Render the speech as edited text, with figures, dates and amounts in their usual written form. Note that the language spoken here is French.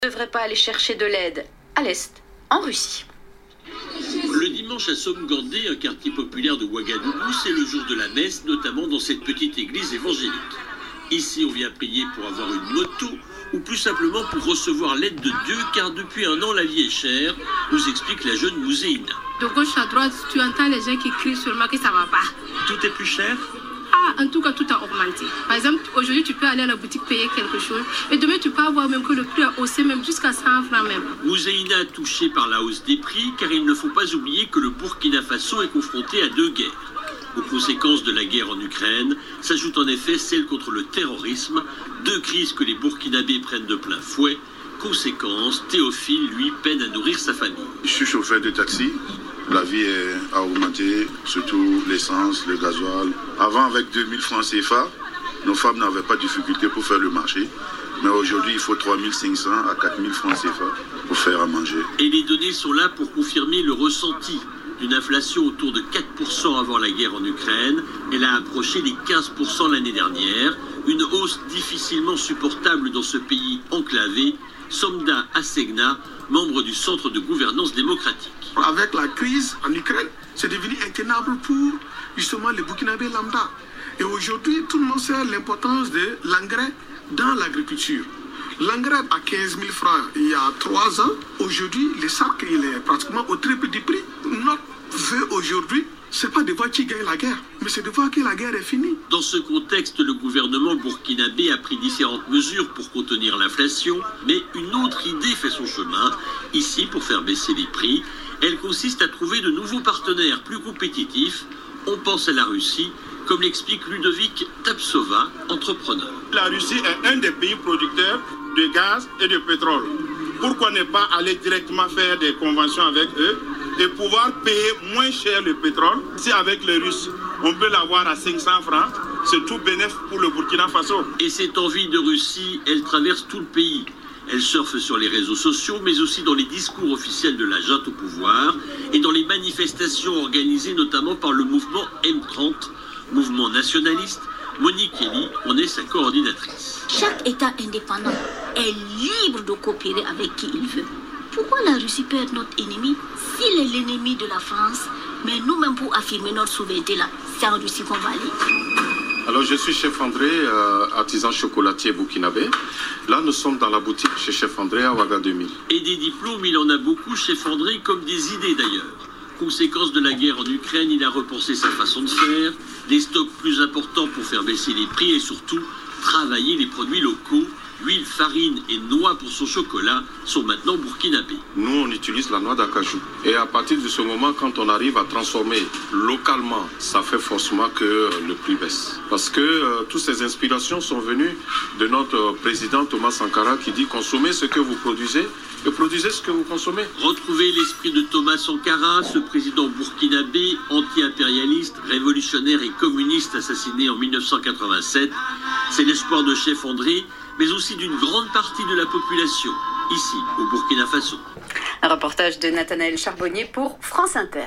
ne devrait pas aller chercher de l'aide à l'Est, en Russie. Le dimanche à Somgandé, un quartier populaire de Ouagadougou, c'est le jour de la messe, notamment dans cette petite église évangélique. Ici, on vient prier pour avoir une moto ou plus simplement pour recevoir l'aide de Dieu, car depuis un an, la vie est chère, nous explique la jeune Mouzeïna. De gauche à droite, tu entends les gens qui crient sûrement que ça ne va pas. Tout est plus cher ? En tout cas, tout a augmenté. Par exemple, aujourd'hui, tu peux aller à la boutique payer quelque chose, et demain, tu peux avoir même que le prix a haussé, même jusqu'à 100 francs même. Mouzeïna touchée par la hausse des prix, car il ne faut pas oublier que le Burkina Faso est confronté à 2 guerres. Aux conséquences de la guerre en Ukraine s'ajoute en effet celle contre le terrorisme, 2 crises que les Burkinabés prennent de plein fouet. Conséquence, Théophile, lui, peine à nourrir sa famille. Je suis chauffeur de taxi. La vie a augmenté, surtout l'essence, le gasoil. Avant, avec 2000 francs CFA, nos femmes n'avaient pas de difficulté pour faire le marché. Mais aujourd'hui, il faut 3500 à 4000 francs CFA pour faire à manger. Et les données sont là pour confirmer le ressenti d'une inflation autour de 4% avant la guerre en Ukraine. Elle a approché les 15% l'année dernière. Une hausse difficilement supportable dans ce pays enclavé. Somda Assegna, membre du Centre de gouvernance démocratique. Avec la crise en Ukraine, c'est devenu intenable pour justement les Burkinabés lambda. Et aujourd'hui, tout le monde sait l'importance de l'engrais dans l'agriculture. L'engrais à 15 000 francs il y a 3 ans, aujourd'hui, le sac il est pratiquement au triple du prix. Notre vœu aujourd'hui, ce n'est pas de voir qui gagne la guerre, mais c'est de voir que la guerre est finie. Dans ce contexte, le gouvernement burkinabé a pris différentes mesures pour contenir l'inflation, mais une autre idée fait son chemin. Ici, pour faire baisser les prix, elle consiste à trouver de nouveaux partenaires plus compétitifs. On pense à la Russie, comme l'explique Ludovic Tapsova, entrepreneur. La Russie est un des pays producteurs de gaz et de pétrole. Pourquoi ne pas aller directement faire des conventions avec eux et pouvoir payer moins cher le pétrole? Si avec les Russes, on peut l'avoir à 500 francs, c'est tout bénéfice pour le Burkina Faso. Et cette envie de Russie, elle traverse tout le pays. Elle surfe sur les réseaux sociaux, mais aussi dans les discours officiels de la junte au pouvoir et dans les manifestations organisées notamment par le mouvement M30, mouvement nationaliste. Monique Kelly en est sa coordinatrice. Chaque État indépendant est libre de coopérer avec qui il veut. Pourquoi la Russie peut être notre ennemi s'il est l'ennemi de la France? Mais nous-mêmes, pour affirmer notre souveraineté là, c'est en Russie qu'on va aller. Alors je suis Chef André, artisan chocolatier burkinabé. Là nous sommes dans la boutique chez Chef André à Ouagadougou. Et des diplômes, il en a beaucoup, Chef André, comme des idées d'ailleurs. Conséquence de la guerre en Ukraine, il a repensé sa façon de faire, des stocks plus importants pour faire baisser les prix et surtout travailler les produits locaux. Huile, farine et noix pour son chocolat sont maintenant burkinabés. Nous, on utilise la noix d'acajou. Et à partir de ce moment, quand on arrive à transformer localement, ça fait forcément que le prix baisse. Parce que toutes ces inspirations sont venues de notre président Thomas Sankara qui dit « Consommez ce que vous produisez et produisez ce que vous consommez ». Retrouver l'esprit de Thomas Sankara, ce président burkinabé, anti-impérialiste, révolutionnaire et communiste assassiné en 1987, c'est l'espoir de Chef André, mais aussi d'une grande partie de la population, ici, au Burkina Faso. Un reportage de Nathanaël Charbonnier pour France Inter.